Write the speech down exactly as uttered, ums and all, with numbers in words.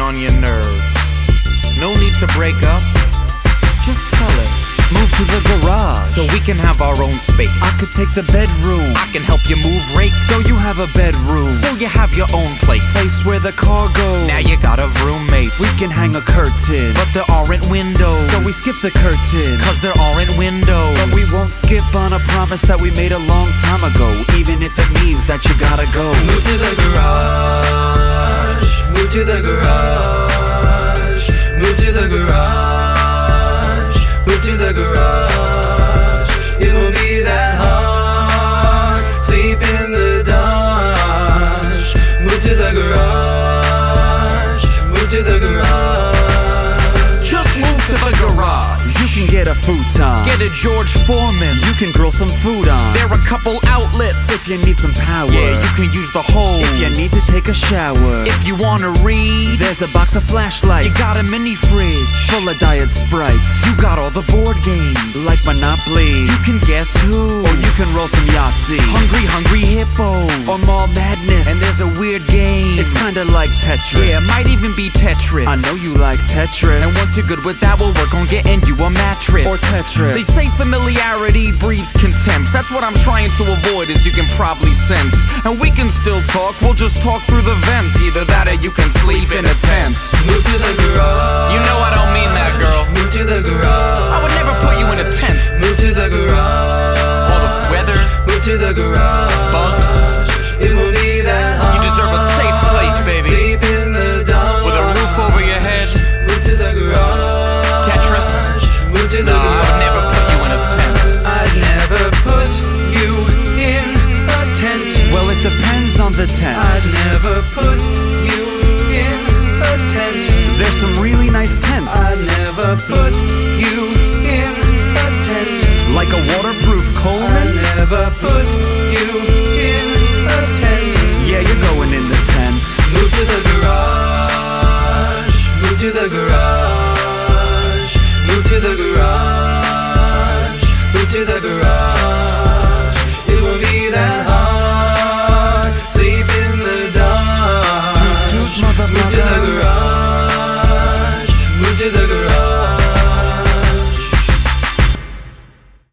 on your nerves. No need to break up, just tell it. Move to the garage, so we can have our own space. I could take the bedroom, I can help you move rakes, so you have a bedroom, so you have your own place. Place where the car goes. Now you got a roommate. We can hang a curtain, but there aren't windows, so we skip the curtain. Cause there aren't windows. But we won't skip on a promise that we made a long time ago, even if it means that you gotta go. Move to the garage, move to the garage, move to the garage, move to the garage. It won't be that hard. Sleep in the Dodge. Move to the garage, move to the garage. Just move to the garage. You can get a futon, get a George Foreman. You can grill some food on. There are a couple outlets if you need some power. Yeah, you can use the hose if you need to take a shower. If you wanna read, there's a box of flashlights. You got a mini fridge full of Diet Sprite. You got all the board games like Monopoly. You can guess who, or you can roll some Yahtzee. Hungry Hungry Hippos, or Mall Madness. And there's a weird game, it's kinda like Tetris. Yeah, it might even be Tetris. I know you like Tetris. And once you're good with that, we'll work on getting you a mattress. Or Tetris. They say familiarity breeds contempt. That's what I'm trying to avoid, as you can probably sense. And we can still talk, we'll just talk through the vent. Either that or you can sleep in a tent. Move to the garage. You know I don't mean that, girl. Move to the garage. I would never put you in a tent. Move to the garage. All the weather, move to the garage. Bugs, it won't be that hard. You deserve a safe place, baby. Sleep in the Dodge. With a roof over your head. Move to the garage. Tetris. Move to the nah, garage. I would never put you in a tent. I'd never put you in a tent. Well, it depends on the tent. I'd never put you in a tent. There's some really nice tents. I'd never put you in a tent. Like a waterproof Coleman. I'd never put you